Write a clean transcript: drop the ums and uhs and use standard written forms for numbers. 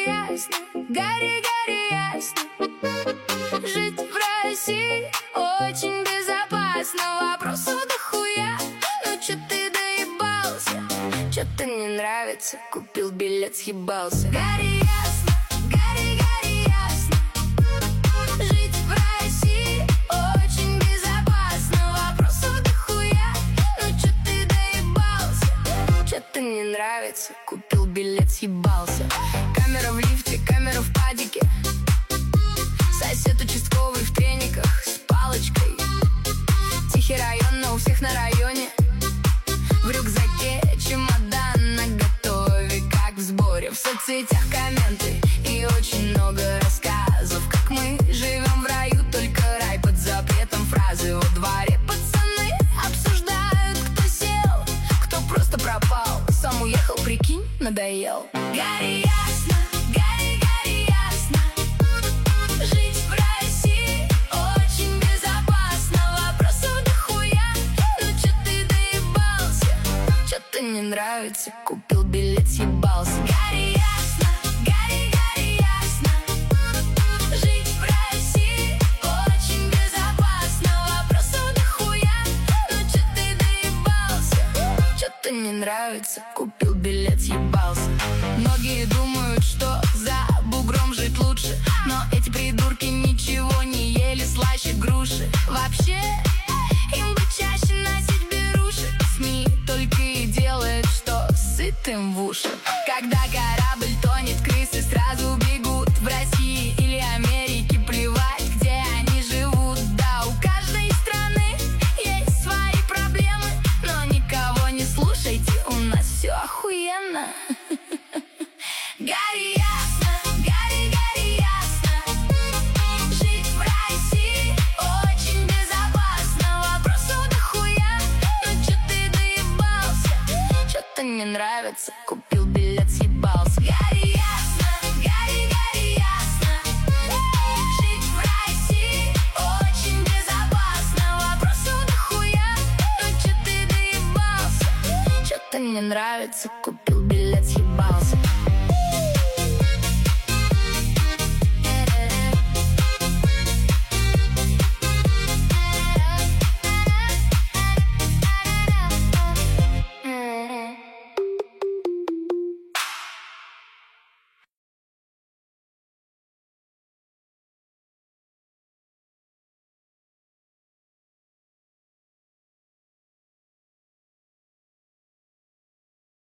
ясно, гори, гори ясно. Жить в России очень безопасно. Вопросов дохуя, ну чё ты доебался? Чё-то не нравится, купил билет, съебался. Гори ясно, гори, гори ясно. Жить в России очень безопасно. Вопросов дохуя, ну чё ты доебался? Чё-то не нравится, купил билет, съебался. Камера в лифте, камера в падике. Сосед участковый в трениках с палочкой. Тихий район, но у всех на районе. В рюкзаке чемодан наготове, как в сборе. В соцсетях комменты и очень много рассказов, как мы живем в раю, только рай под запретом. Фразы во дворе пацаны обсуждают, кто сел, кто просто пропал, сам уехал, прикинь, надоел. Гори ясно, гори, гори ясно. Жить в России очень безопасно. Вопросов дохуя, ну чё ты доебался? Чё-то не нравится, купил билет, съебался. Гори ясно, гори, гори ясно. Жить в России очень безопасно. Вопросов дохуя, ну чё ты доебался? Чё-то не нравится, купил билет, съебался. Многие думают, что за бугром жить лучше, но эти придурки ничего не ели слаще груши. Вообще, им бы чаще носить беруши. СМИ только и делают, что сытым в уши. Когда корабль тонет, крысы сразу бегут. В России или Америке плевать, где они живут. Да, у каждой страны есть свои проблемы, но никого не слушайте, у нас все охуенно. Гори ясно, гори, гори ясно. Жить в России очень безопасно. Вопросов дохуя, ну чё ты доебался? Чё-то не нравится, купил билет, съебался. Гори ясно, гори, гори ясно. Жить в России очень безопасно. Вопросов дохуя, ну чё ты доебался? Чё-то не нравится, купил билет, съебался.